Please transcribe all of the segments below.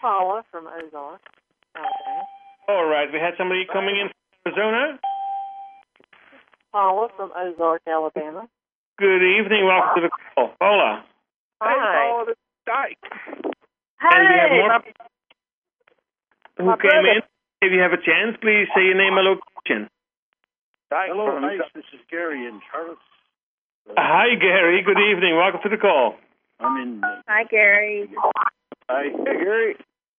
Paula from Ozark, Alabama. All right, we had somebody coming in from Arizona. Paula from Ozark, Alabama. Good evening, welcome to the call. Paula. Hi. Hey, Paula, this is Dyke. And we have Hey, more who came in. If you have a chance, please say your name and location. Dyke. Hello, this is Gary in Charlotte. Hi, Gary. Good evening. Welcome to the call. I'm in. Hi, Gary. Hi. Hey, Gary.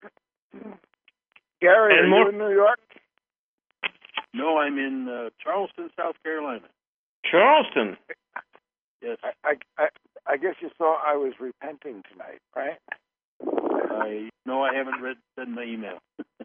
Gary, And are more- you in New York? No, I'm in Charleston, South Carolina. Charleston. Yes. I guess you saw I was repenting tonight, right? I haven't read my email.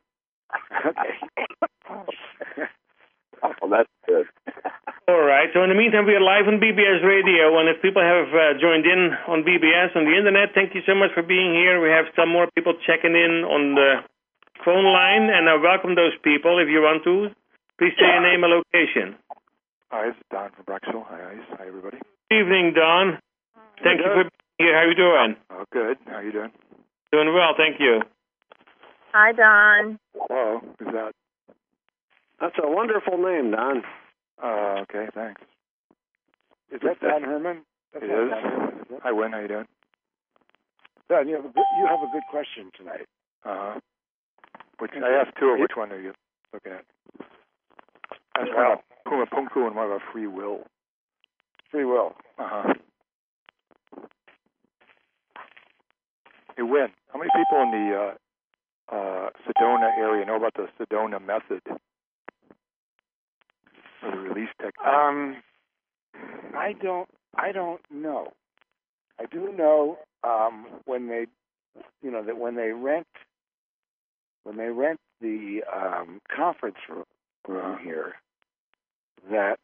Okay. Well, that's good. All right. So in the meantime, we are live on BBS Radio, and if people have joined in on BBS on the internet, thank you so much for being here. We have some more people checking in on the phone line, and I welcome those people. If you want to, please say your name and location. Hi, this is Don from Brexville. Hi, guys. Hi, everybody. Good evening, Don. Thank you for being here. How are you doing? Oh, good. How you doing? Doing well, thank you. Hi, Don. Hello. Who's that? That's a wonderful name, Don. Okay, thanks. Is that Don Herman? That's It not is. Don Herman, is it? Hi, Wynn. How you doing? Don, you have a good question tonight. I asked two of which one are you looking at? I asked one about Puma Punku and one about free will. Free will. Hey, Wynn, how many people in the Sedona area know about the Sedona method or the release technique? I don't know. I do know when they rent the conference room here, that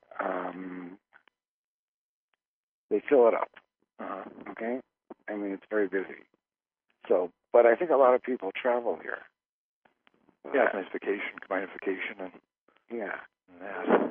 they fill it up. Okay, I mean it's very busy. So, but I think a lot of people travel here. Yeah, it's nice vacation, combined vacation and Yeah. that.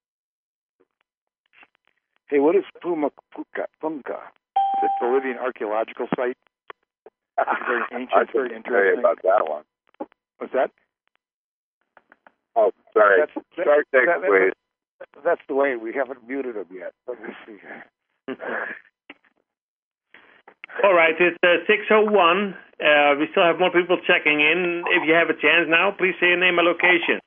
Hey, what is Punka? It's a Bolivian archaeological site. It's very ancient, it's very interesting. about that one. What's that? Oh, sorry. That's the way. We haven't muted him yet. Let me see. All right, it's 6:01. We still have more people checking in. If you have a chance now, please say your name and location.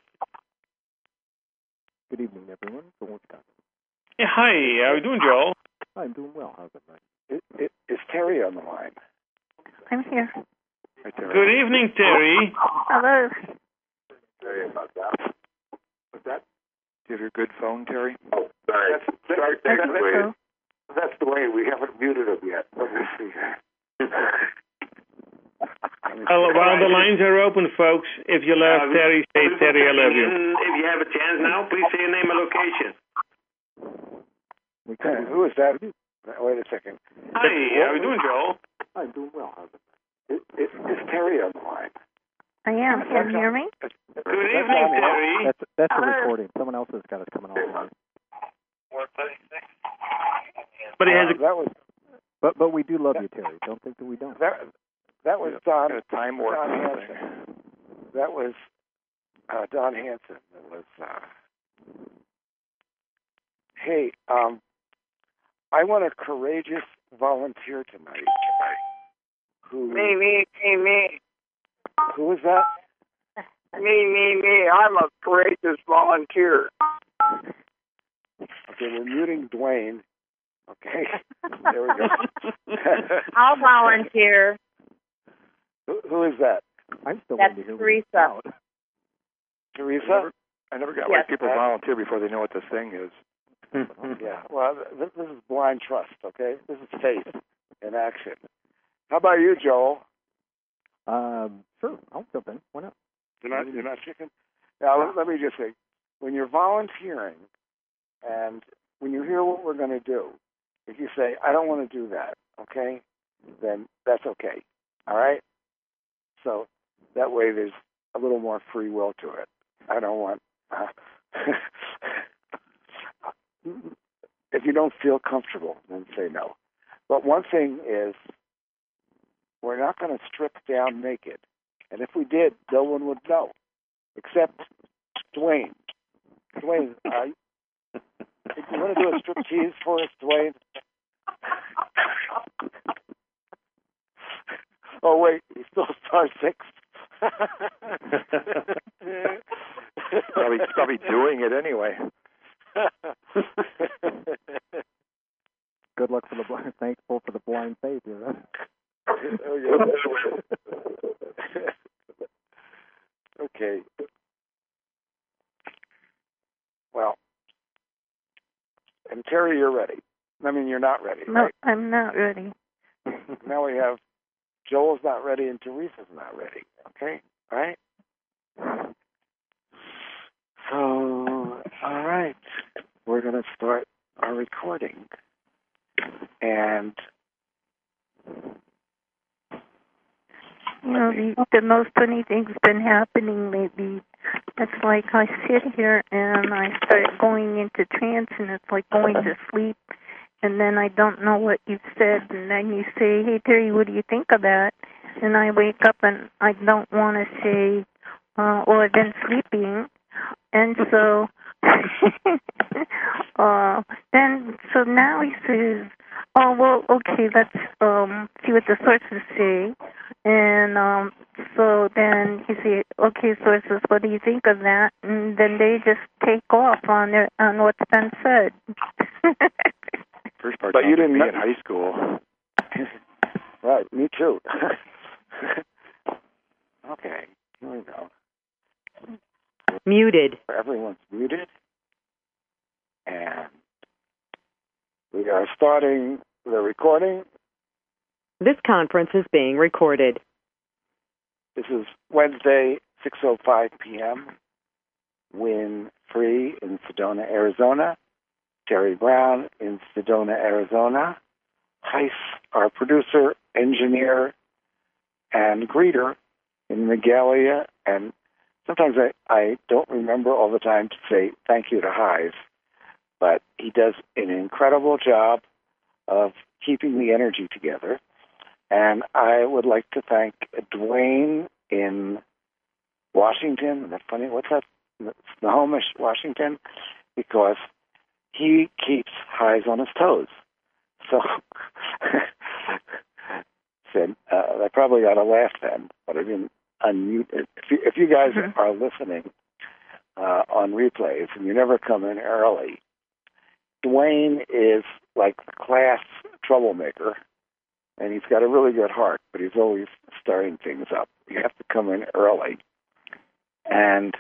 Good evening, everyone. From Wisconsin. Yeah, hi, how are you doing, Joel? I'm doing well. How's it going? Is Terry on the line? I'm here. Right there. Good evening, Terry. Hello. Sorry about that. What's that? Do you have your good phone, Terry? Oh, sorry. That's the way. We haven't muted him yet. Let me see. While the lines are open, folks, if you love Terry, say Terry, I love you. If you have a chance now, please say your name and location. Who is that? Wait a second. Hi, how are you doing, Joel? I'm doing well. How's it going? Is Terry on the line? I am. Can you hear me? Good evening, Terry. That's a recording. Someone else has got us coming on. But he has a... That was But we do love you, Terry. Don't think that we don't. that was Don. A time warp. Don Hansen. That was Don Hansen. That was. Hey, I want a courageous volunteer tonight. Who? Me. Who is that? Me. I'm a courageous volunteer. Okay, we're muting Dwayne. Okay, there we go. I'll volunteer. Who is that? I'm still That's waiting to hear Teresa. what it's Teresa? I never got Yes. why people volunteer before they know what this thing is. Yeah, well, this is blind trust, okay? This is faith in action. How about you, Joel? about. Sure, I'll jump in. Why not? You're not chicken? Now, let me just say, when you're volunteering and when you hear what we're going to do, if you say, I don't want to do that, okay, then that's okay, all right? So that way there's a little more free will to it. I don't want... if you don't feel comfortable, then say no. But one thing is, we're not going to strip down naked, And if we did, no one would know, except Dwayne. Dwayne, you want to do a striptease for us, Dwayne? Oh, wait, he's still *6. probably doing it anyway. Good luck for the blind. Thankful for the blind faith, you know? Okay. Well, and Terry, you're ready. I mean, you're not ready, No, right? I'm not ready. Now we have Joel's not ready and Teresa's not ready. Okay? All right? So, all right. We're going to start our recording. And You know, the most funny thing's been happening lately. It's like I sit here and I start going into trance, and it's like going to sleep, and then I don't know what you've said, and then you say, "Hey, Terry, what do you think of that?" And I wake up and I don't want to say, "Well, I've been sleeping," and so so now he says, "Oh, well, okay, let's see what the sources say." And so then he said, "Okay, sources, what do you think of that?" And then they just take off on what's been said. First part, but you didn't be know in high school. Right, me too. Okay, here we go. Muted. Everyone's muted. And we are starting the recording. This conference is being recorded. This is Wednesday, 6:05 p.m. Win Free in Sedona, Arizona. Terry Brown in Sedona, Arizona. Heiss, our producer, engineer, and greeter in Magalia. And sometimes I don't remember all the time to say thank you to Heiss, but he does an incredible job of keeping the energy together. And I would like to thank Dwayne in Washington. That's funny. What's that? Snohomish, Washington, because he keeps Heiss on his toes. So said I probably got to laugh then, but I didn't unmute it. If you guys are listening on replays and you never come in early, Dwayne is like the class troublemaker. And he's got a really good heart, but he's always starting things up. You have to come in early. And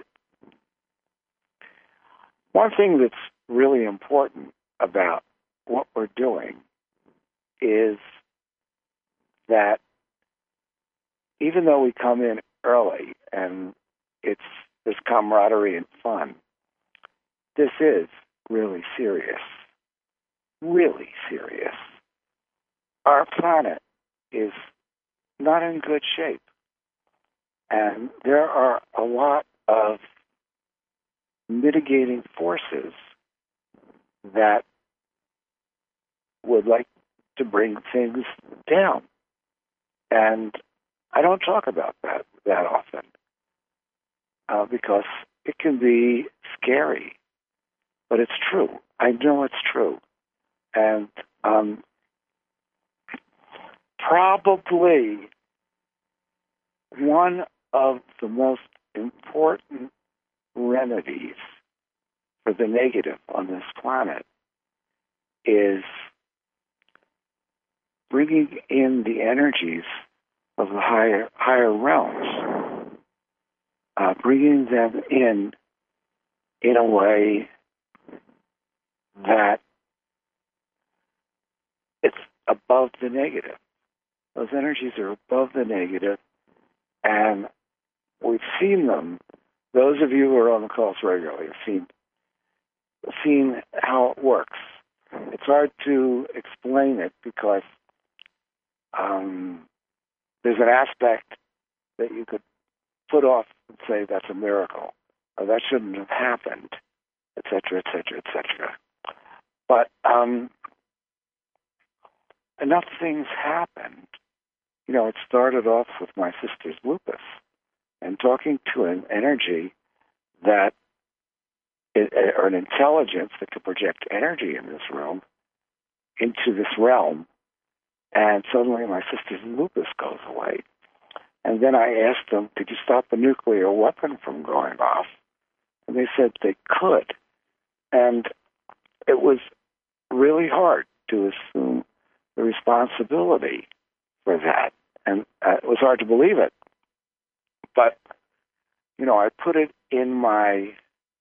one thing that's really important about what we're doing is that even though we come in early and it's this camaraderie and fun, this is really serious. Really serious. Our planet is not in good shape. And there are a lot of mitigating forces that would like to bring things down. And I don't talk about that often because it can be scary. But it's true. I know it's true. And probably one of the most important remedies for the negative on this planet is bringing in the energies of the higher realms, bringing them in a way that it's above the negative. Those energies are above the negative, and we've seen them. Those of you who are on the calls regularly have seen how it works. It's hard to explain it because there's an aspect that you could put off and say that's a miracle, or that shouldn't have happened, etc., etc., etc. But enough things happened. You know, it started off with my sister's lupus. and talking to an energy that, or an intelligence that could project energy in this room into this realm, and suddenly my sister's lupus goes away. And then I asked them, could you stop a nuclear weapon from going off? And they said they could. And it was really hard to assume the responsibility for that. And it was hard to believe it. But, I put it in my,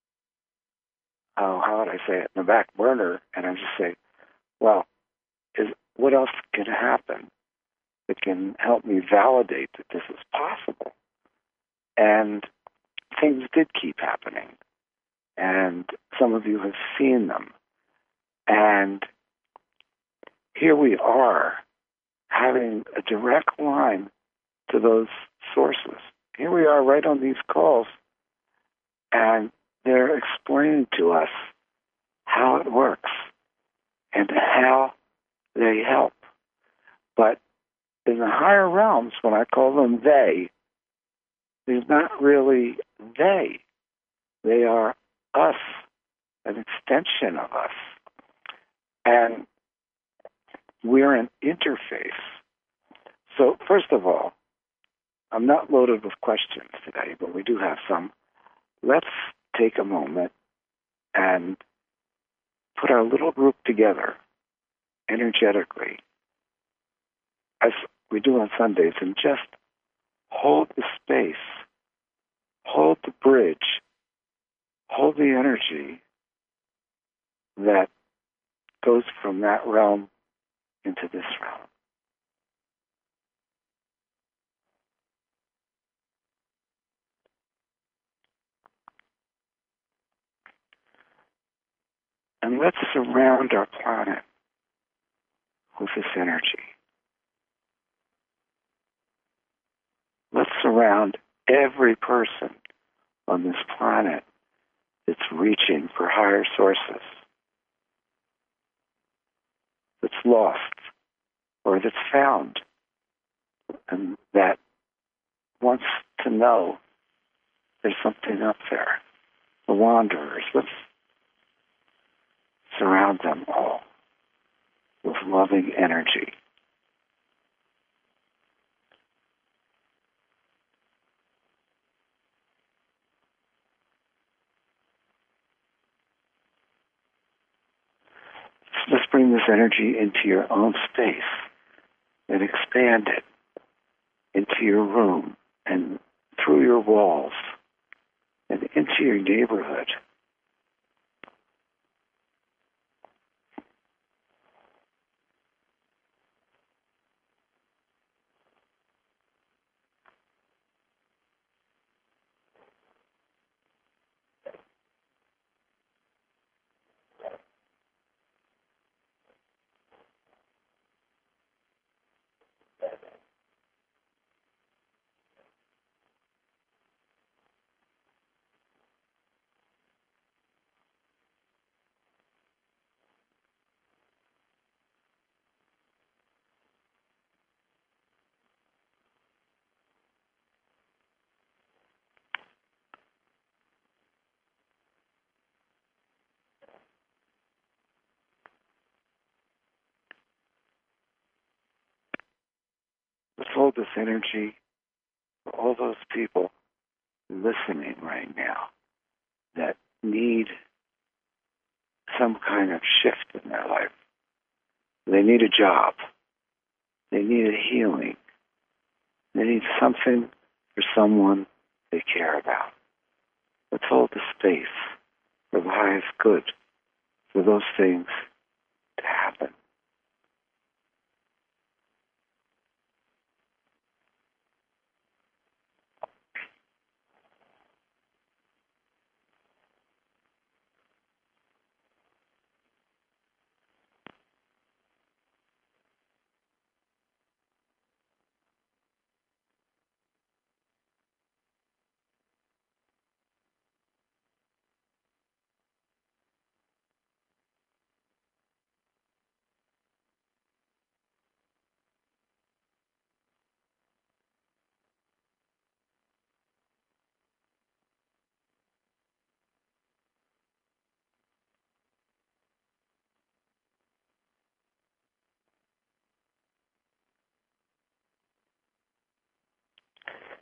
how would I say it, in the back burner, and I just say, well, what else can happen that can help me validate that this is possible? And things did keep happening. And some of you have seen them. And here we are having a direct line to those sources. Here we are right on these calls, and they're explaining to us how it works and how they help. But in the higher realms, when I call them they, they're not really they. They are us, an extension of us. And we're an interface. So, first of all, I'm not loaded with questions today, but we do have some. Let's take a moment and put our little group together energetically, as we do on Sundays, and just hold the space, hold the bridge, hold the energy that goes from that realm into this realm. And let's surround our planet with this energy. Let's surround every person on this planet that's reaching for higher sources, that's lost, or that's found, and that wants to know there's something up there. The wanderers, let's surround them all with loving energy. Let's bring this energy into your own space and expand it into your room and through your walls and into your neighborhood. Let's hold this energy for all those people listening right now that need some kind of shift in their life. They need a job. They need a healing. They need something for someone they care about. Let's hold the space for the highest good, for those things to happen.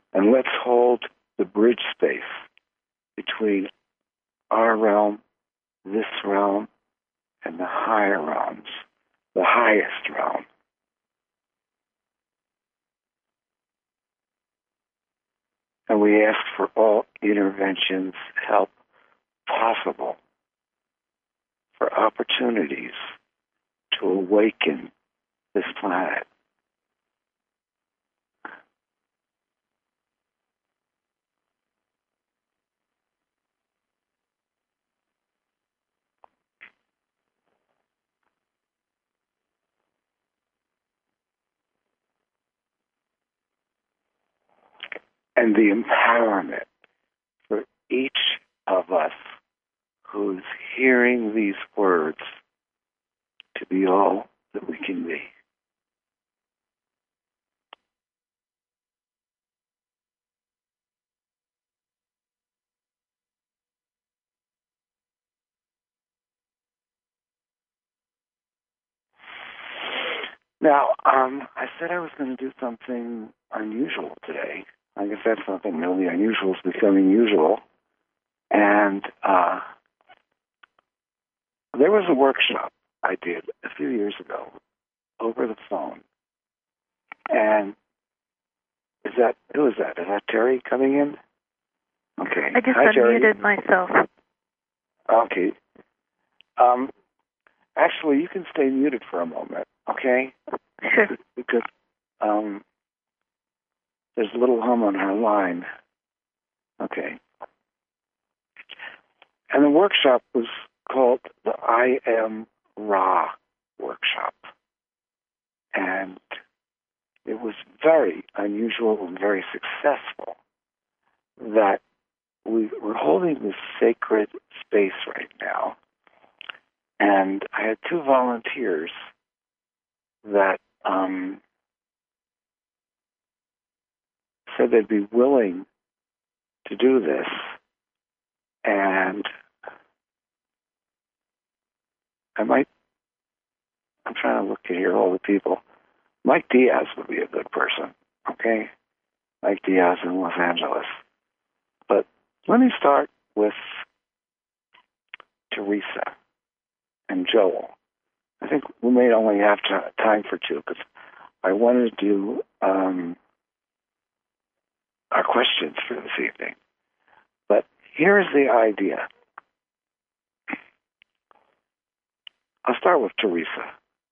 And let's hold the bridge space between our realm, this realm, and the higher realms, the highest realm. And we ask for all interventions, help possible, for opportunities to awaken this planet. And the empowerment for each of us who's hearing these words to be all that we can be. Now, I said I was going to do something unusual today. I guess that's something new. The unusual is becoming usual. And there was a workshop I did a few years ago over the phone. And who is that? Is that Terry coming in? Okay. I just Hi, Terry. unmuted myself. Okay. Actually, you can stay muted for a moment, okay? Sure. Because there's a little hum on her line. Okay. And the workshop was called the I Am Ra workshop. And it was very unusual and very successful that we're holding this sacred space right now. And I had two volunteers that said they'd be willing to do this. And I'm trying to look at here, all the people. Mike Diaz would be a good person, okay? Mike Diaz in Los Angeles. But let me start with Teresa and Joel. I think we may only have time for two because I wanted to do our questions for this evening. But here's the idea. I'll start with Teresa.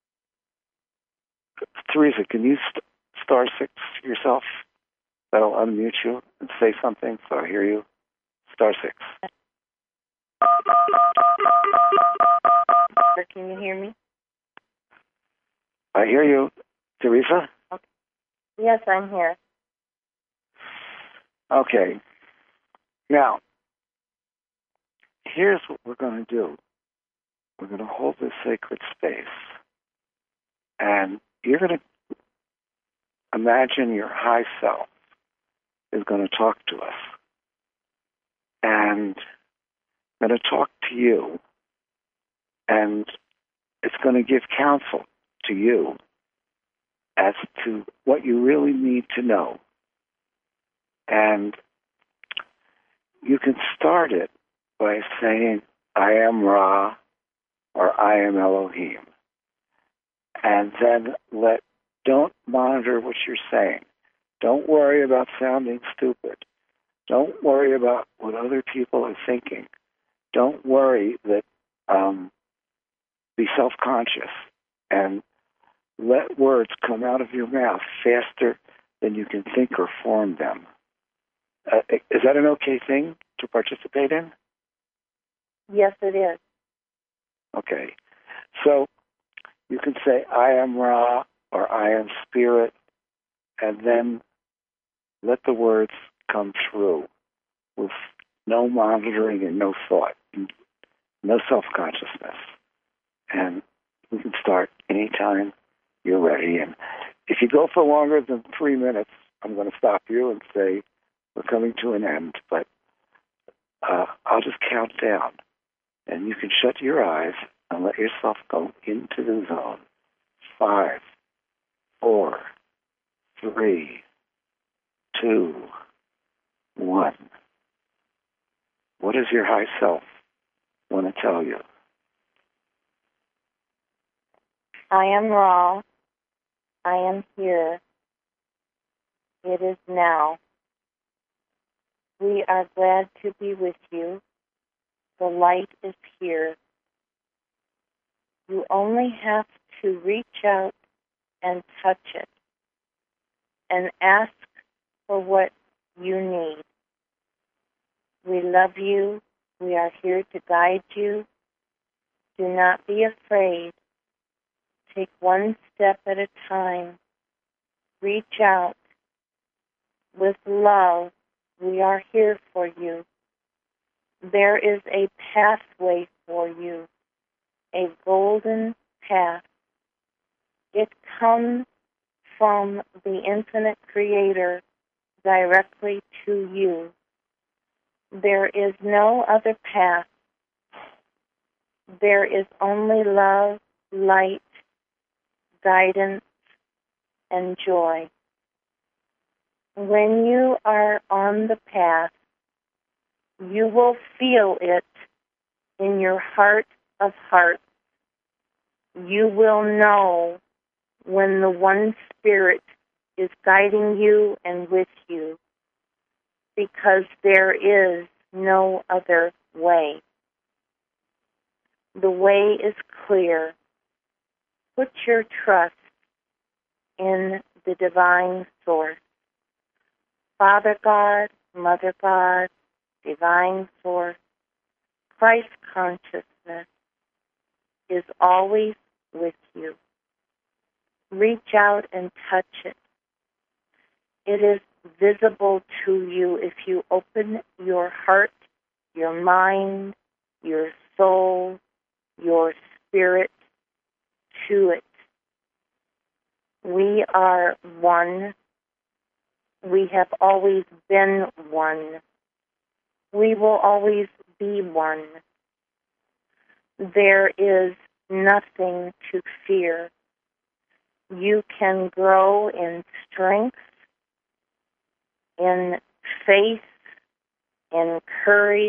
Teresa, can you star 6 yourself? That'll unmute you and say something so I hear you. Star 6. Can you hear me? I hear you. Teresa? Okay. Yes, I'm here. Okay. Now, here's what we're going to do. We're going to hold this sacred space, and you're going to imagine your high self is going to talk to us, and going to talk to you, and it's going to give counsel to you as to what you really need to know. And you can start it by saying, I am Ra, or I am Elohim. And then don't monitor what you're saying. Don't worry about sounding stupid. Don't worry about what other people are thinking. Don't worry that, be self-conscious and let words come out of your mouth faster than you can think or form them. Is that an okay thing to participate in? Yes, it is. Okay. So you can say, I am Ra, or I am Spirit, and then let the words come through with no monitoring and no thought, no self-consciousness. And we can start anytime you're ready. And if you go for longer than 3 minutes, I'm going to stop you and say, we're coming to an end. But I'll just count down. And you can shut your eyes and let yourself go into the zone. 5, 4, 3, 2, one. What does your high self want to tell you? I am Ra. I am here. It is now. We are glad to be with you. The light is here. You only have to reach out and touch it and ask for what you need. We love you. We are here to guide you. Do not be afraid. Take one step at a time. Reach out. With love, we are here for you. There is a pathway for you, a golden path. It comes from the infinite Creator directly to you. There is no other path. There is only love, light, guidance, and joy. When you are on the path, you will feel it in your heart of hearts. You will know when the one Spirit is guiding you and with you, because there is no other way. The way is clear. Put your trust in the divine source. Father God, Mother God, divine source, Christ consciousness is always with you. Reach out and touch it. It is visible to you if you open your heart, your mind, your soul, your spirit to it. We are one. We have always been one. We will always be one. There is nothing to fear. You can grow in strength, in faith, in courage,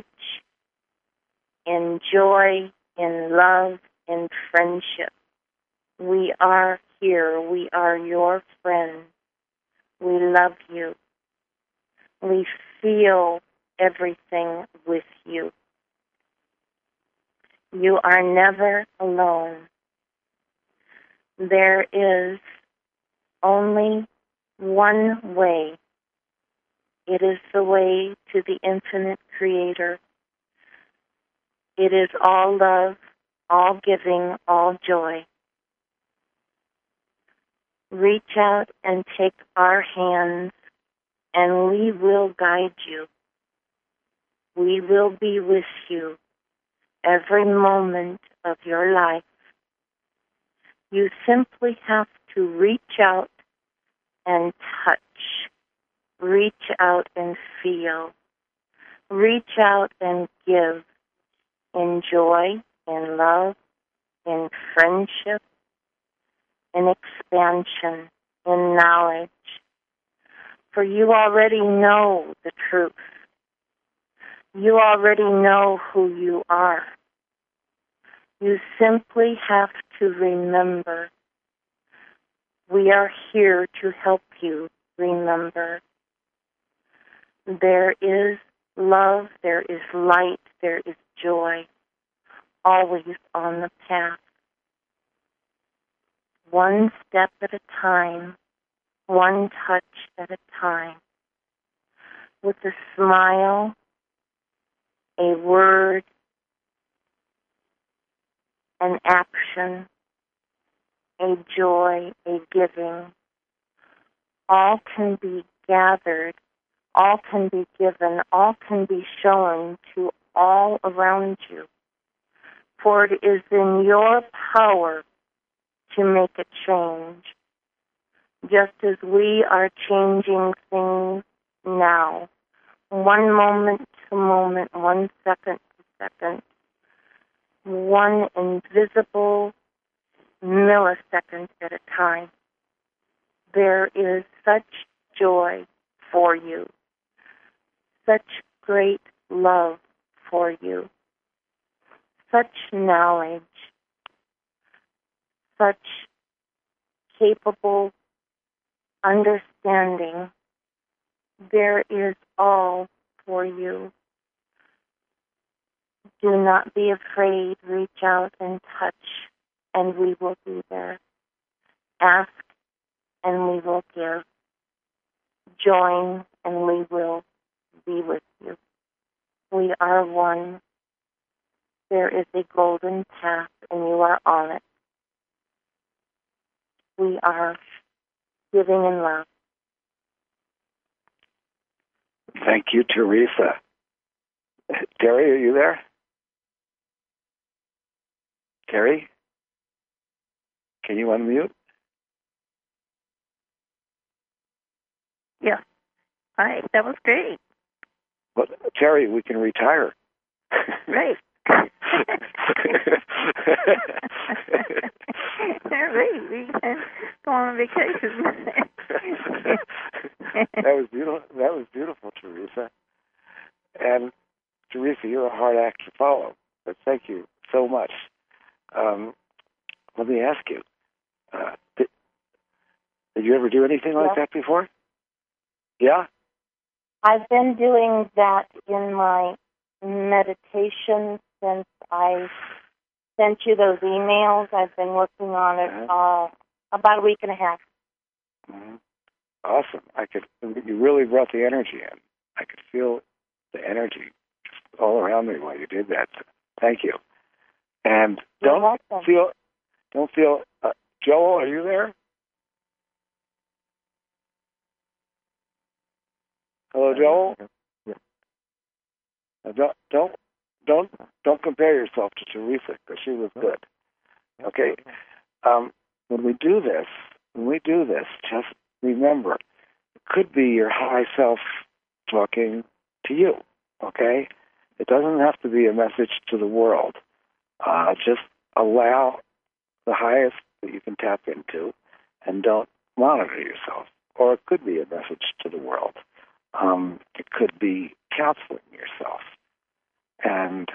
in joy, in love, in friendship. We are here. We are your friends. We love you. We feel everything with you. You are never alone. There is only one way. It is the way to the infinite Creator. It is all love, all giving, all joy. Reach out and take our hands, and we will guide you. We will be with you every moment of your life. You simply have to reach out and touch. Reach out and feel. Reach out and give in joy, in love, in friendship, in expansion, in knowledge. For you already know the truth. You already know who you are. You simply have to remember. We are here to help you remember. There is love, there is light, there is joy, always on the path. One step at a time, one touch at a time. With a smile, a word, an action, a joy, a giving, all can be gathered, all can be given, all can be shown to all around you. For it is in your power to make a change, just as we are changing things now, one moment to moment, 1 second to second, one invisible millisecond at a time. There is such joy for you, such great love for you, such knowledge, such capable understanding. There is all for you. Do not be afraid. Reach out and touch, and we will be there. Ask, and we will give. Join, and we will be with you. We are one. There is a golden path, and you are on it. We are giving in love. Thank you, Teresa. Terry, are you there? Terry? Can you unmute? Yeah. Hi, that was great. Well, Terry, we can retire. Right. Right, we can go on vacation. That was beautiful. That was beautiful, Teresa. And Teresa, you're a hard act to follow, but thank you so much. Let me ask you, did you ever do anything like that before? Yeah? I've been doing that in my meditation since I sent you those emails. I've been working on it about a week and a half. Mm-hmm. Awesome. You really brought the energy in. I could feel the energy just all around me while you did that. So thank you. And don't feel, Joel, are you there? Hello, Joel? Yeah. Don't compare yourself to Teresa, because she was good. Okay? When we do this, just remember, it could be your high self talking to you, okay? It doesn't have to be a message to the world. Just allow the highest that you can tap into and don't monitor yourself. Or it could be a message to the world. It could be counseling yourself. And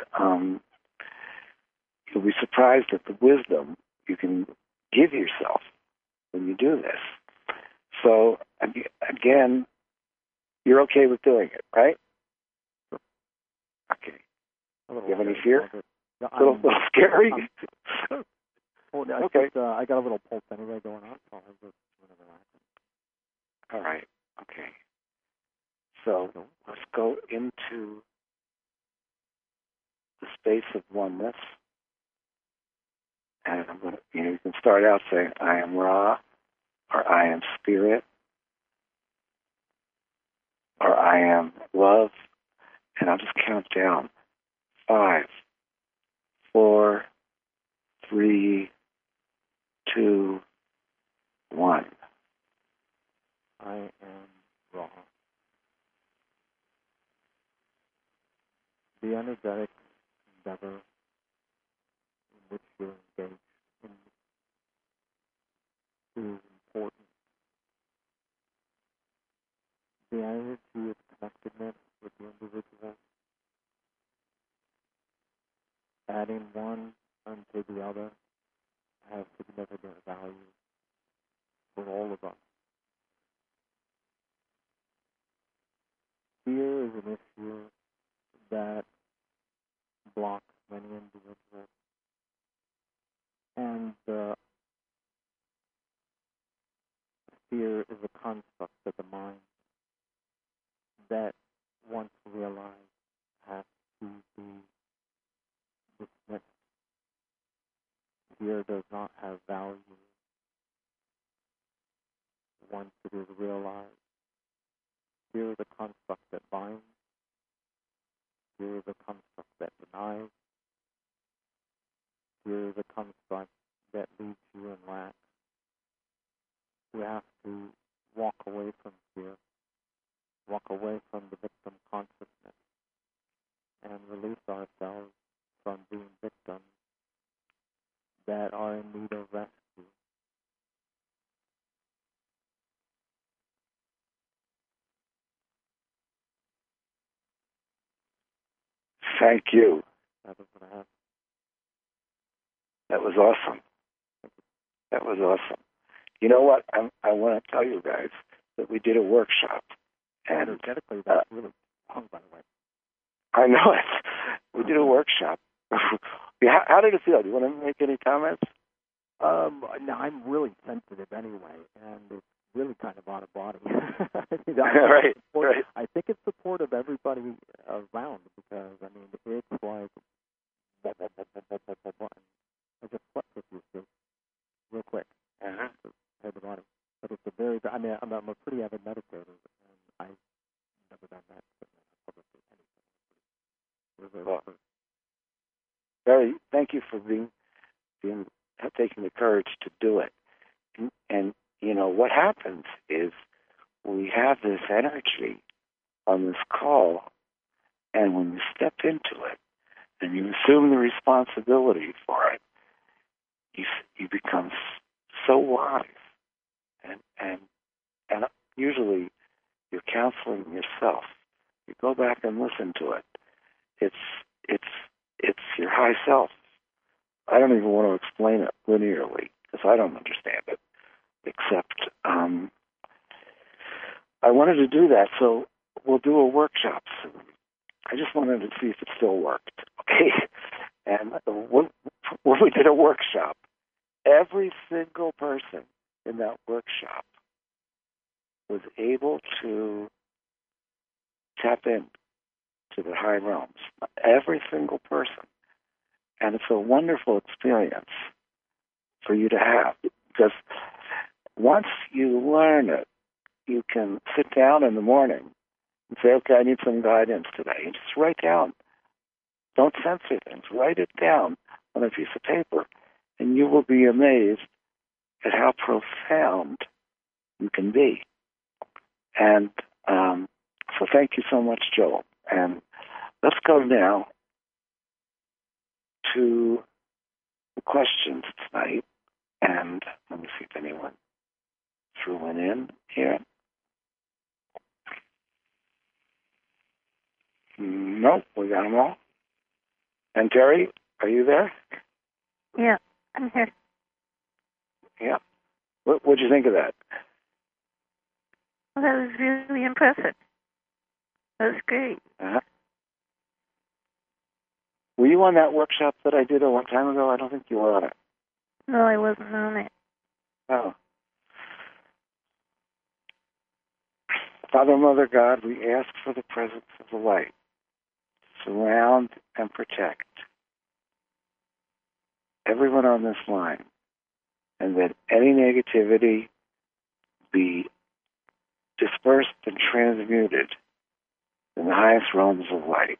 you'll be surprised at the wisdom you can give yourself when you do this. So, again, you're okay with doing it, right? Okay. You have any fear? A little scary? Okay. I got a little pulse anyway going on, so I'll just relax. All right. Okay. So let's go into the space of oneness. And I'm going to, you can start out saying, I am Ra, or I am Spirit, or I am Love. And I'll just count down. 5, 4, 3, 2, 1. I am Ra. The energetic endeavor in which you're engaged in is important. The energy of connectedness with the individual, adding one unto the other, has significant value for all of us. Fear is an issue that blocks many individuals, and fear is a construct of the mind that, once realized, has to be dismissed. Fear does not have value once it is realized. Fear is a construct that binds. Fear is a construct that denies. Fear is a construct that leaves you in lack. We have to walk away from fear, walk away from the victim consciousness, and release ourselves from being victims that are in need of rescue. Thank you. That was what I have. That was awesome. That was awesome. You know what? I want to tell you guys that we did a workshop. And energetically, that's really long, by the way. I know it. We did a workshop. How did it feel? Do you want to make any comments? No, I'm really sensitive anyway, and it's really kind of out of body. Right. I think it's support of everybody around because, I mean, it's like, I just slept with you real quick. Head to body. But it's a very, I mean, I'm a pretty avid meditator, and I've never done that. Barry, thank you for taking the courage to do it. And you know what happens is we have this energy on this call, and when you step into it and you assume the responsibility for it, you become so wise, and usually you're counseling yourself. You go back and listen to it. It's your high self. I don't even want to explain it linearly because I don't understand it. Except I wanted to do that, so we'll do a workshop soon. I just wanted to see if it still worked. Okay, and when we did a workshop, every single person in that workshop was able to tap in to the high realms. Every single person. And it's a wonderful experience for you to have because once you learn it, you can sit down in the morning and say, okay, I need some guidance today. And just write down. Don't censor things. Write it down on a piece of paper, and you will be amazed at how profound you can be. And so thank you so much, Joel. And let's go now to the questions tonight. And let me see if anyone threw one in here. Nope, we got them all. And Terry, are you there? Yeah, I'm here. Yeah. What'd you think of that? Well, that was really impressive. That was great. Uh-huh. Were you on that workshop that I did a long time ago? I don't think you were on it. No, I wasn't on it. Oh. Father, Mother, God, we ask for the presence of the light. Surround and protect everyone on this line, and that any negativity be dispersed and transmuted in the highest realms of light.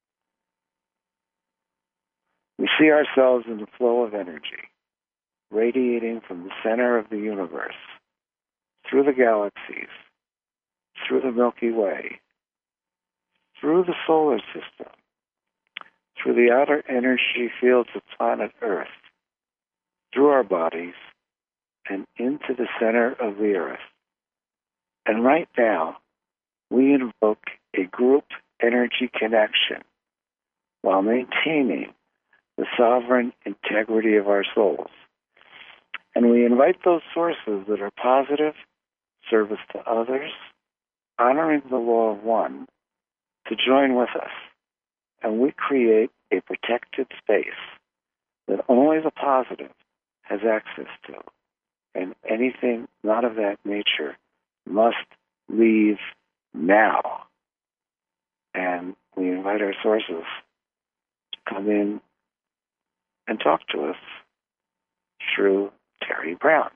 We see ourselves in the flow of energy, radiating from the center of the universe, through the galaxies, through the Milky Way, through the solar system, through the outer energy fields of planet Earth, through our bodies, and into the center of the Earth. And right now, we invoke a group energy connection while maintaining the sovereign integrity of our souls. And we invite those sources that are positive, service to others, honoring the law of one, to join with us. And we create a protected space that only the positive has access to. And anything not of that nature must leave now. And we invite our sources to come in and talk to us through Terry Brown.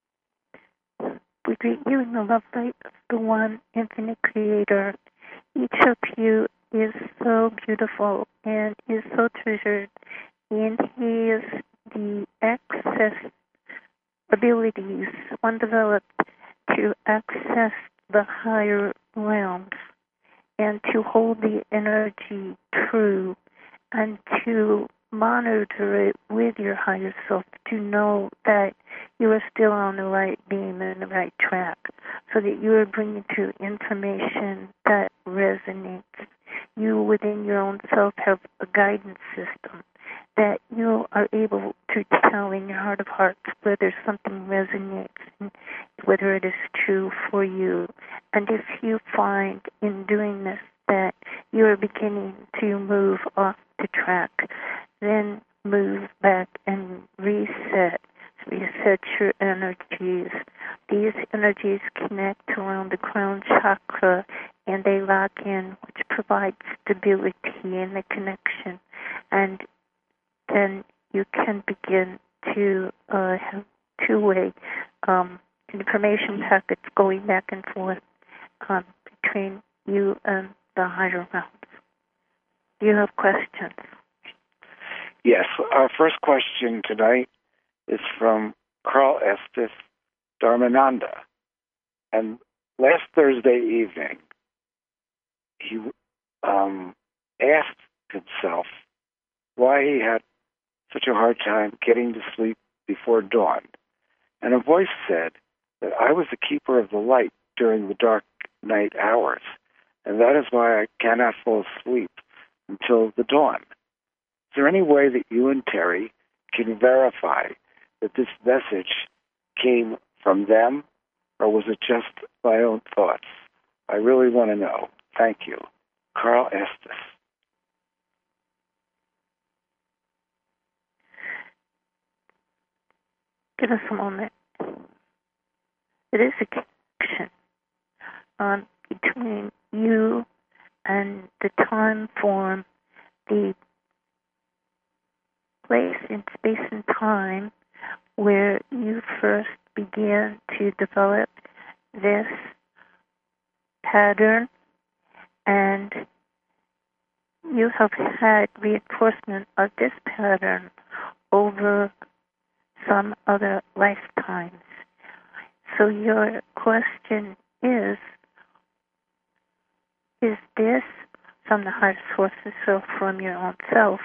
We greet you in the love light of the one infinite creator. Each of you is so beautiful and is so treasured, and he is the access abilities, one developed to access the higher realms and to hold the energy true and to monitor it with your higher self to know that you are still on the right beam and the right track, so that you are bringing to information that resonates you within your own self have a guidance system that you are able to tell in your heart of hearts whether something resonates and whether it is true for you. And if you find in doing this that you are beginning to move off the track, then move back and reset your energies. These energies connect around the crown chakra and they lock in, which provides stability in the connection. And then you can begin to have two-way information packets going back and forth between you and the higher realms. Do you have questions? Yes. Our first question tonight is from Carl Estes Dharmananda. And last Thursday evening, he asked himself why he had such a hard time getting to sleep before dawn. And a voice said that I was the keeper of the light during the dark night hours, and that is why I cannot fall asleep until the dawn. Is there any way that you and Terry can verify that this message came from them, or was it just my own thoughts? I really want to know. Thank you. Carl Estes. Give us a moment. It is a connection between you and the time form, the place in space and time where you first began to develop this pattern, and you have had reinforcement of this pattern over some other lifetimes. So your question is this from the higher sources or from your own self?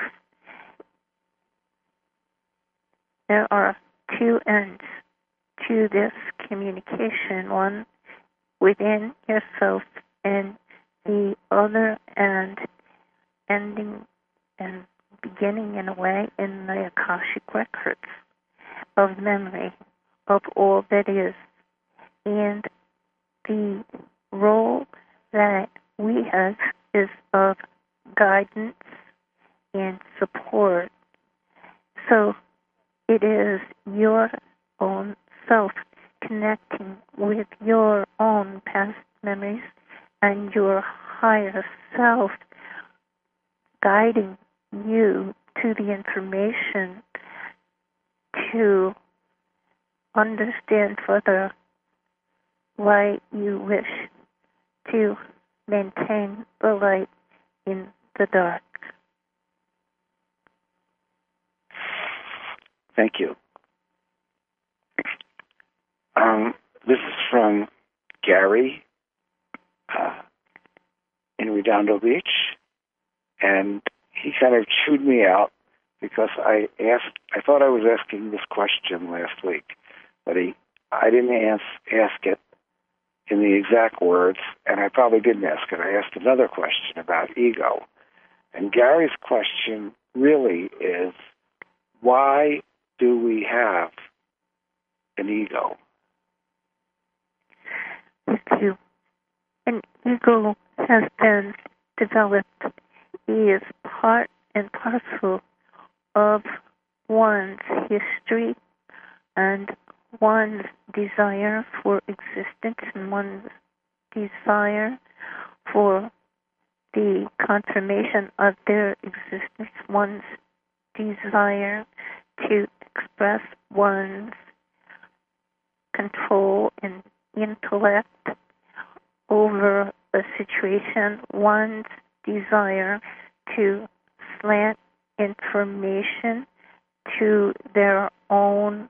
There are two ends to this communication, one within yourself and the other end ending and beginning in a way in the Akashic records of memory of all that is. And the role that we have is of guidance and support. So it is your own self connecting with your own past memories and your higher self guiding you to the information to understand further why you wish to maintain the light in the dark. Thank you. This is from Gary in Redondo Beach, and he kind of chewed me out because I thought I was asking this question last week, but I didn't ask it in the exact words, and I probably didn't ask it. I asked another question about ego. And Gary's question really is, why do we have an ego? Thank you. An ego has been developed. It is part and parcel of one's history and one's desire for existence and one's desire for the confirmation of their existence, one's desire to express one's control and intellect over a situation, one's desire to slant information to their own,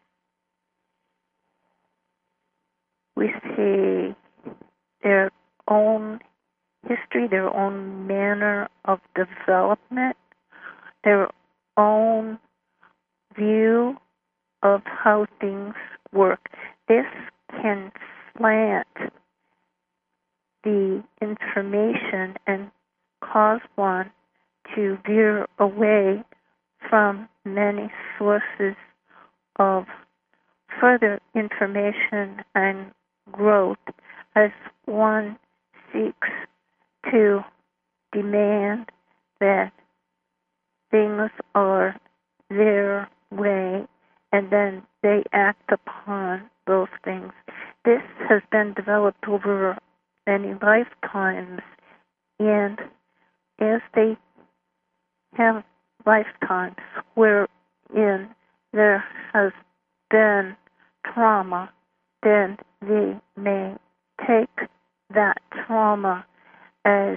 their own history, their own manner of development, their own view of how things work. This can slant the information and cause one to veer away from many sources of further information and growth as one seeks to demand that things are their way and then they act upon those things. This has been developed over many lifetimes, and as they have lifetimes wherein there has been trauma, then they may take that trauma as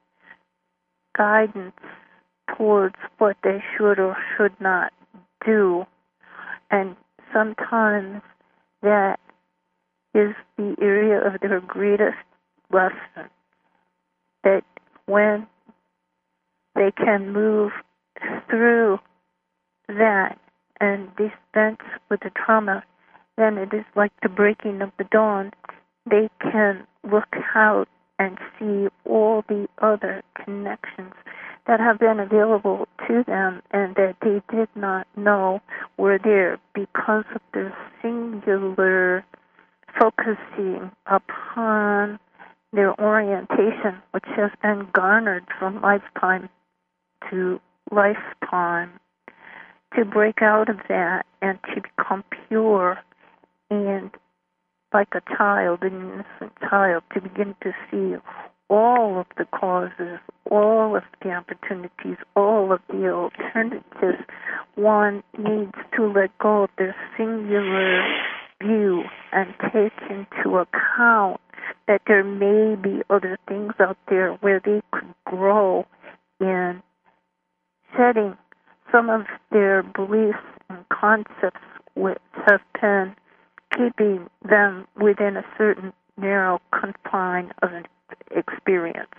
guidance towards what they should or should not do. And sometimes that is the area of their greatest lesson, that when they can move through that and dispense with the trauma, then it is like the breaking of the dawn. They can look out and see all the other connections that have been available to them and that they did not know were there because of their singular focusing upon their orientation, which has been garnered from lifetime to lifetime. To break out of that and to become pure and like a child, an innocent child, to begin to see all of the causes, all of the opportunities, all of the alternatives, one needs to let go of their singular view and take into account that there may be other things out there where they could grow in shedding some of their beliefs and concepts which have been keeping them within a certain narrow confine of an experience.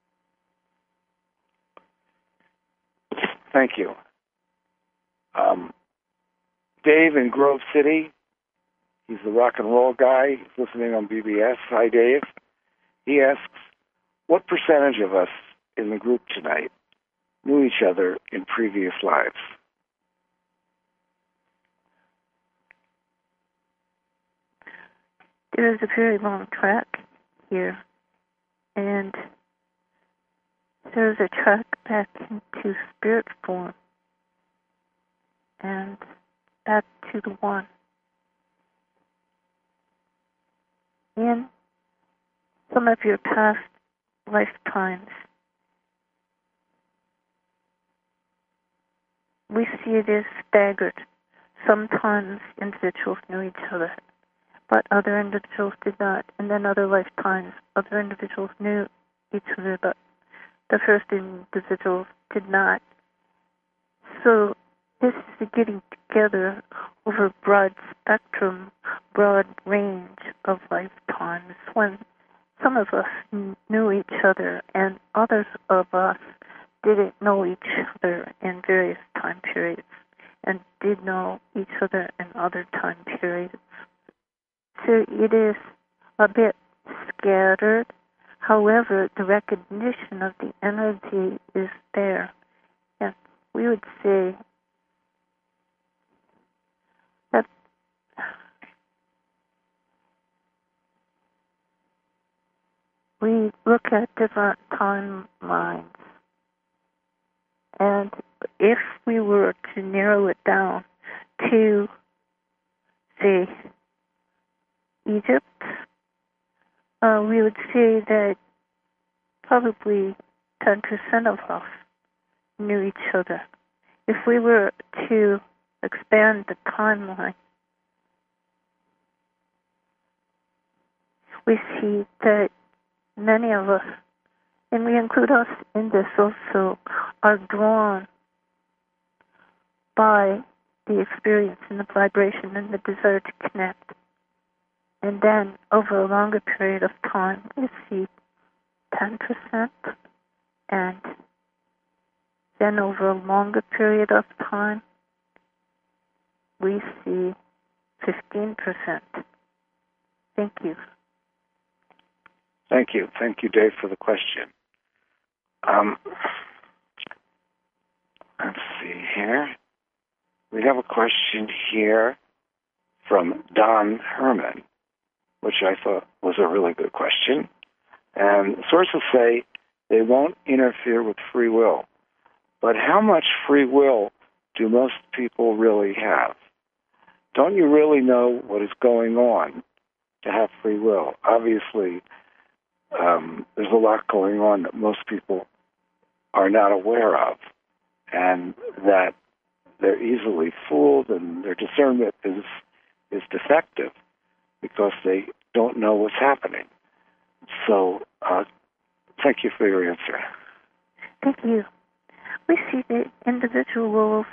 Thank you. Dave in Grove City, he's the rock and roll guy. He's listening on BBS. Hi, Dave. He asks, what percentage of us in the group tonight knew each other in previous lives? There is a very long track here, and there's a track back into spirit form and back to the one. In some of your past lifetimes, we see it as staggered. Sometimes individuals knew each other, but other individuals did not. And then other lifetimes, other individuals knew each other, but the first individuals did not. So this is a getting together over a broad spectrum, broad range of lifetimes when some of us knew each other and others of us didn't know each other in various time periods and did know each other in other time periods. So it is a bit scattered. However, the recognition of the energy is there. And we would say that we look at different timelines. And if we were to narrow it down to, say, Egypt, we would say that probably 10% of us knew each other. If we were to expand the timeline, we see that many of us, and we include us in this also, are drawn by the experience and the vibration and the desire to connect. And then over a longer period of time, we see 10%, and then over a longer period of time, we see 15%. Thank you. Thank you. Thank you, Dave, for the question. Let's see here. We have a question here from Don Herman, which I thought was a really good question. And sources say they won't interfere with free will. But how much free will do most people really have? Don't you really know what is going on to have free will? Obviously, there's a lot going on that most people are not aware of, and that they're easily fooled, and their discernment is defective because they don't know what's happening. So, thank you for your answer. Thank you. We see that individuals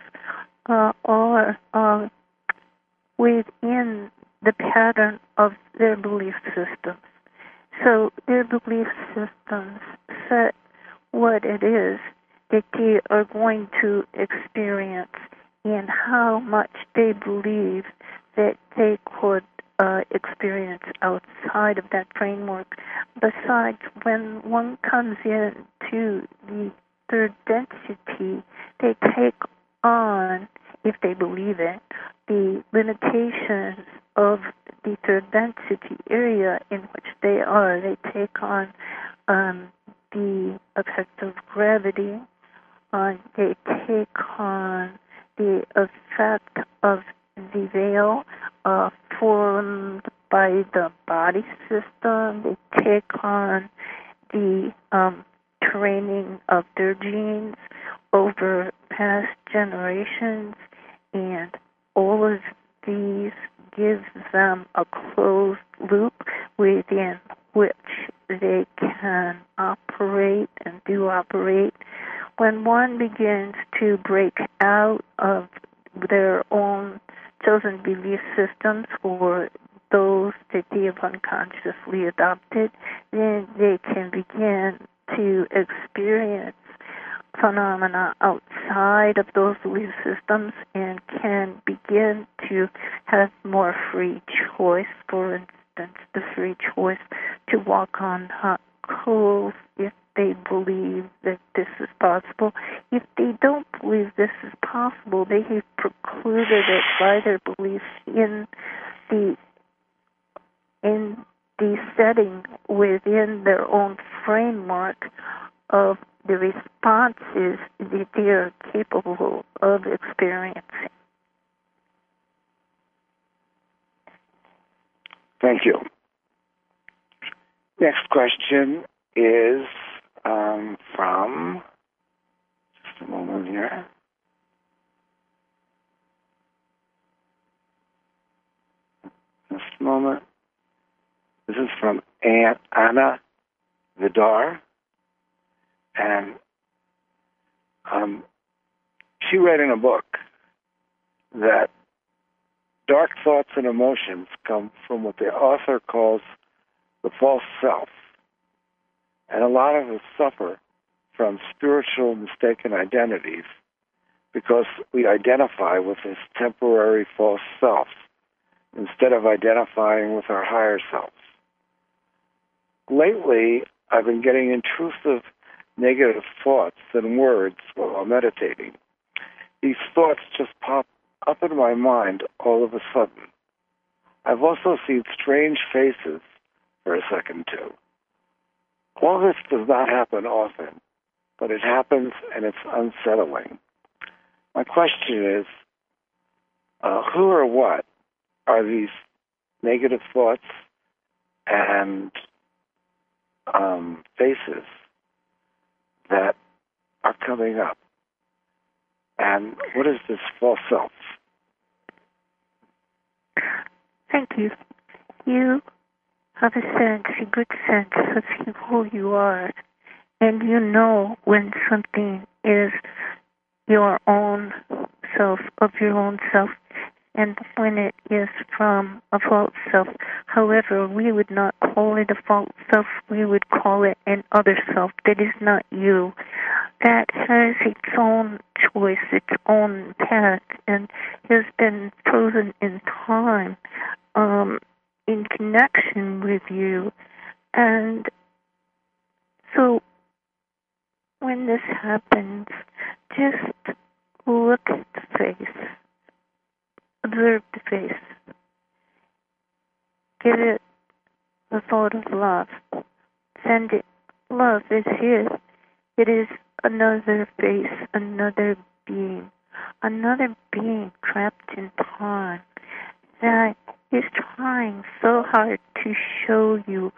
are within the pattern of their belief systems. So their belief systems set what it is that they are going to experience and how much they believe that they could experience outside of that framework. Besides, when one comes into the third density, they take on, if they believe it, the limitations of the third density area in which they are. They take on the effect of gravity. They take on the effect of the veil formed by the body system. They take on the training of their genes over past generations, and all of these gives them a closed loop within which they can operate and do operate. When one begins to break out of their own chosen belief systems or those that they have unconsciously adopted, then they can begin to experience phenomena outside of those belief systems and can begin to have more free choice. For instance, the free choice to walk on hot coals if they believe that this is possible. If they don't believe this is possible, they have precluded it by their beliefs in the setting within their own framework of the responses that they are capable of experiencing. Thank you. Next question is from, just a moment here. Just a moment. This is from Anna Vidar, and she read in a book that dark thoughts and emotions come from what the author calls the false self. And a lot of us suffer from spiritual mistaken identities because we identify with this temporary false self instead of identifying with our higher selves. Lately, I've been getting intrusive negative thoughts and words while I'm meditating. These thoughts just pop up in my mind all of a sudden. I've also seen strange faces for a second, too. All this does not happen often, but it happens and it's unsettling. My question is, who or what are these negative thoughts and faces that are coming up? And what is this false self? Thank you. You have a good sense of who you are, and you know when something is your own self, of your own self, and when it is from a false self. However, we would not call it a false self, we would call it an other self that is not you, that has its own choice, its own path, and has been chosen in time in connection with you. And so when this happens, just look at the face. Observe the face. Give it a thought of love. Send it. Love is here. It is another face, another being trapped in time that is trying so hard to show you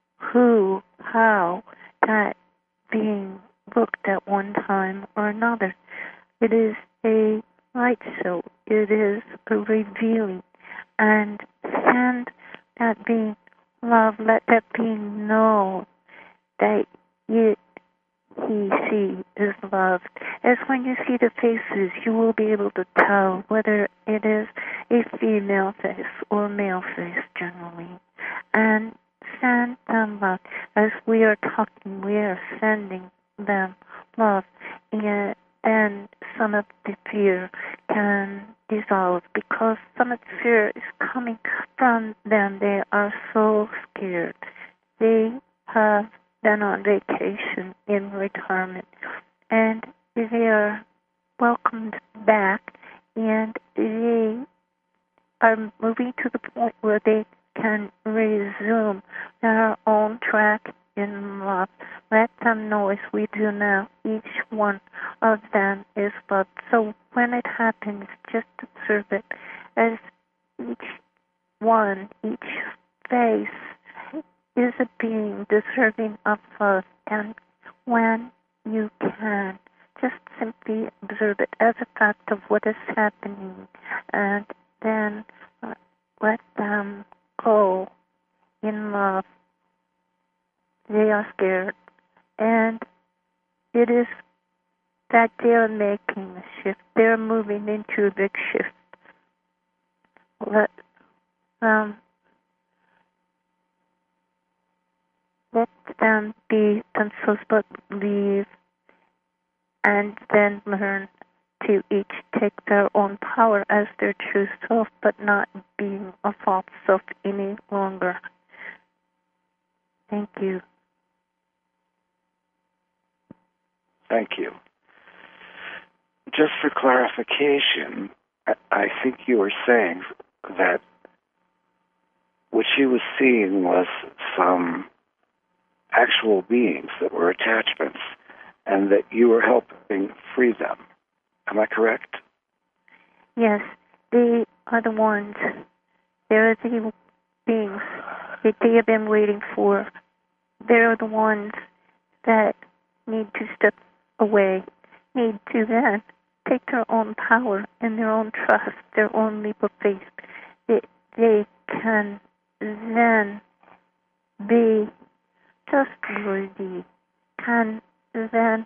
how that being looked at one time or another. It is a light show. It is a revealing. And send that being love. Let that being know that he, she is loved. As when you see the faces, you will be able to tell whether it is a female face or male face generally. And send them love. As we are talking, we are sending them love. And some of the fear can dissolve because some of the fear is coming from them. They are so scared. They have been on vacation in retirement, and they are welcomed back, and they are moving to the point where they can resume their own track in love. Let them know, as we do now, each one of them is loved. So when it happens, just observe it as each face is a being deserving of love. And when you can, just simply observe it as a fact of what is happening, and then let them go in love. They are scared, and it is that they are making a shift. They are moving into a big shift. Let them be themselves, but leave, and then learn to each take their own power as their true self, but not being a false self any longer. Thank you. Thank you. Just for clarification, I think you were saying that what she was seeing was some actual beings that were attachments, and that you were helping free them. Am I correct? Yes, they are the ones. They're the beings that they have been waiting for. They're the ones that need to step away, need to then take their own power and their own trust, their own leap of faith. They can then be trustworthy, can then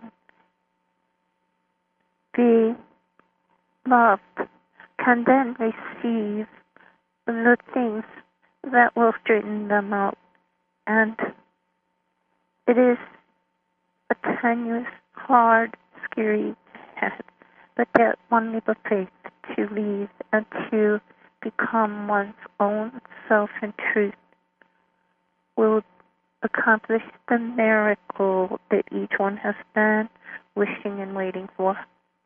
be loved, can then receive the things that will straighten them out. And it is a tenuous, hard, scary path, but that one leap of faith to leave and to become one's own self and truth will accomplish the miracle that each one has been wishing and waiting for.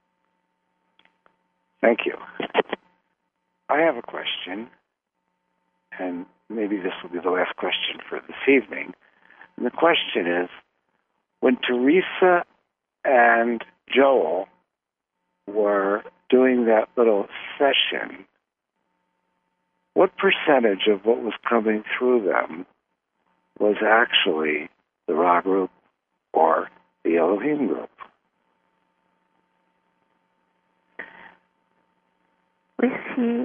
Thank you. I have a question, and maybe this will be the last question for this evening. And the question is, when Teresa and Joel were doing that little session, what percentage of what was coming through them was actually the Ra group or the Elohim group? We see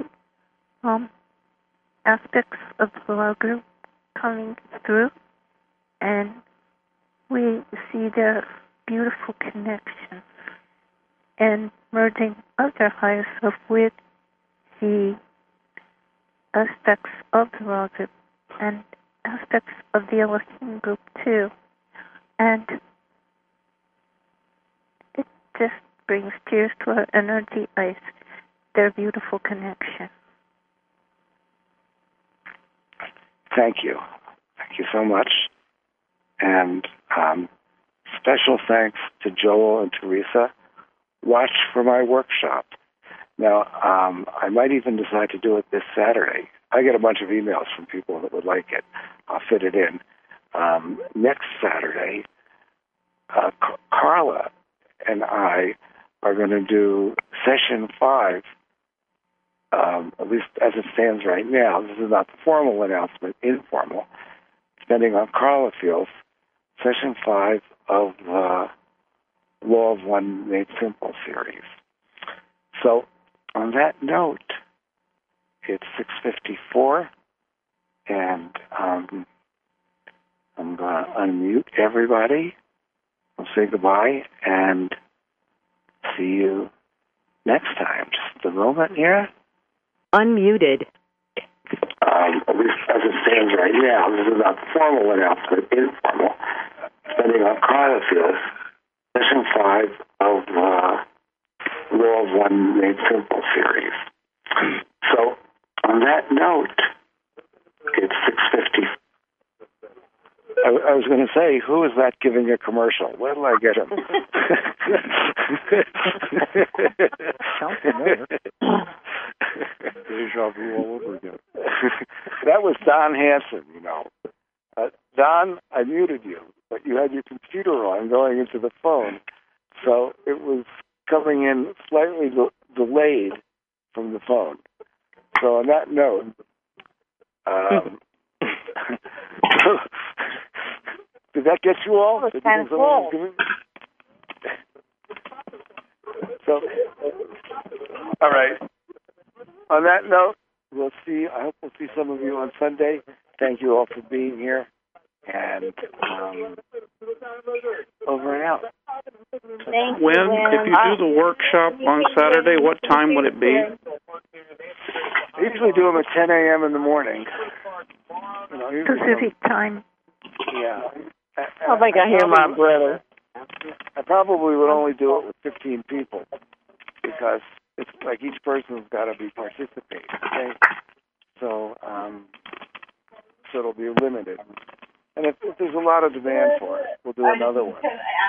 aspects of the Ra group coming through, and we see their beautiful connection and merging of their higher self with the aspects of the Ra group and aspects of the Elohim group too. And it just brings tears to our energy eyes, their beautiful connection. Thank you. Thank you so much. And special thanks to Joel and Teresa. Watch for my workshop. Now, I might even decide to do it this Saturday. I get a bunch of emails from people that would like it. I'll fit it in. Next Saturday, Carla and I are going to do session 5, at least as it stands right now. This is not the formal announcement, informal. Depending on Carla feels, session 5 of the Law of One Made Simple series. So, on that note, it's 6:54, and I'm going to unmute everybody. I'll say goodbye and see you next time. Just a moment here. Unmuted. At least as it stands right now, this is not the formal announcement, informal. Depending on Carla feels, session 5 of the Law of One Made Simple series. So, on that note, it's 6:50. I was going to say, who is that giving a commercial? Where did I get him? Sounds familiar. Deja vu all over again. That was Don Hanson, you know. Don, I muted you, but you had your computer on going into the phone, so it was coming in slightly delayed from the phone. So on that note, did that get you all? It's kind of cool. So, all right. On that note, we'll see. I hope we'll see some of you on Sunday. Thank you all for being here. And over and out. Thank you, If you do the workshop on Saturday, what time would it be? I usually do them at 10 a.m. in the morning. You know, Pacific time. Yeah. I think I hear my brother. I probably would only do it with 15 people because it's like each person's got to be participating. Okay, so it'll be limited. And if there's a lot of demand for it, we'll do another one.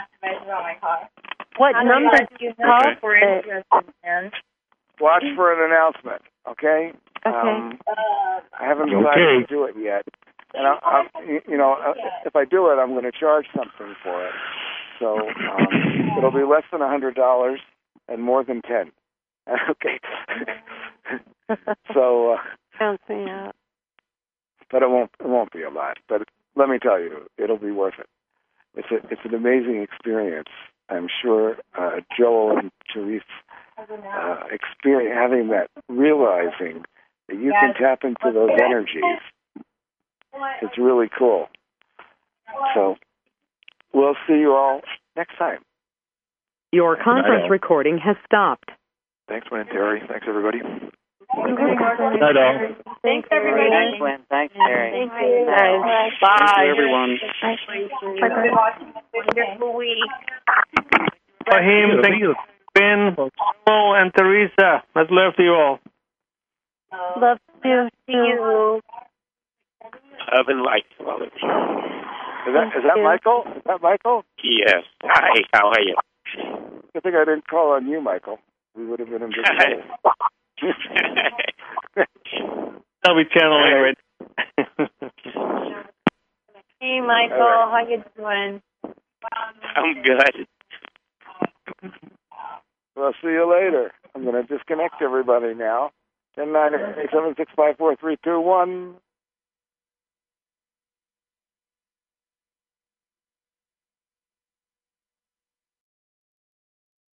What number do you call for interested in? Watch for an announcement. Okay. Okay. I haven't decided to do it yet. And if I do it, I'm going to charge something for it. So it'll be less than $100 and more than 10. Okay. So. Don't say that. But it won't be a lot. But let me tell you, it'll be worth it. It's an amazing experience. I'm sure Joel and Therese having that, realizing that you can tap into those energies. It's really cool. So we'll see you all next time. Your conference recording has stopped. Thanks, Wynn and Terry. Thanks, everybody. Night all. Thanks, everybody. Thanks, Lynn. Thanks, Terry. Thank you. Bye. Thank you, everyone. Wonderful week. Fahim, thank you. Ben, Joel, and Teresa. Much love to you all. Love to see you. Love and light to all of you. Is that Michael? Is that Michael? Yes. Hi, how are you? I think I didn't call on you, Michael. We would have been in big trouble. I'll be channeling right. Hey, Michael, right. how you doing? I'm good. Well, see you later. I'm going to disconnect everybody now. 10, 9, 8, 7, 6, 5, 4, 3, 2, 1.